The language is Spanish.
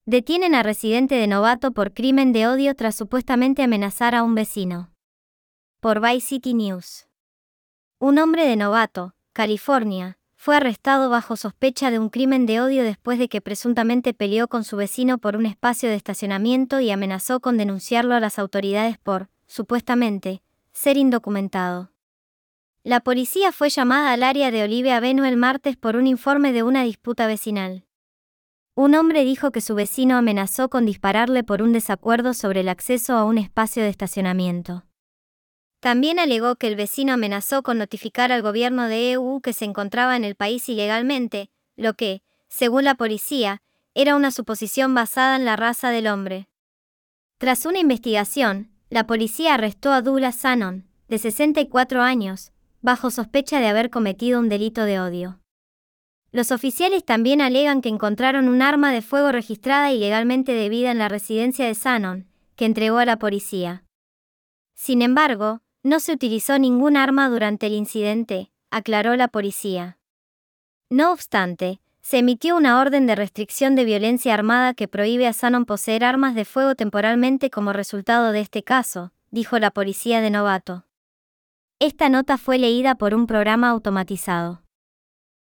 Detienen a residente de Novato por crimen de odio tras supuestamente amenazar a un vecino. Por Vice City News. Un hombre de Novato, California, fue arrestado bajo sospecha de un crimen de odio después de que presuntamente peleó con su vecino por un espacio de estacionamiento y amenazó con denunciarlo a las autoridades por, supuestamente, ser indocumentado. La policía fue llamada al área de Olive Avenue el martes por un informe de una disputa vecinal. Un hombre dijo que su vecino amenazó con dispararle por un desacuerdo sobre el acceso a un espacio de estacionamiento. También alegó que el vecino amenazó con notificar al gobierno de EU que se encontraba en el país ilegalmente, lo que, según la policía, era una suposición basada en la raza del hombre. Tras una investigación, la policía arrestó a Douglas Shannon, de 64 años, bajo sospecha de haber cometido un delito de odio. Los oficiales también alegan que encontraron un arma de fuego registrada ilegalmente debida en la residencia de Shannon, que entregó a la policía. Sin embargo, no se utilizó ningún arma durante el incidente, aclaró la policía. No obstante, se emitió una orden de restricción de violencia armada que prohíbe a Shannon poseer armas de fuego temporalmente como resultado de este caso, dijo la policía de Novato. Esta nota fue leída por un programa automatizado.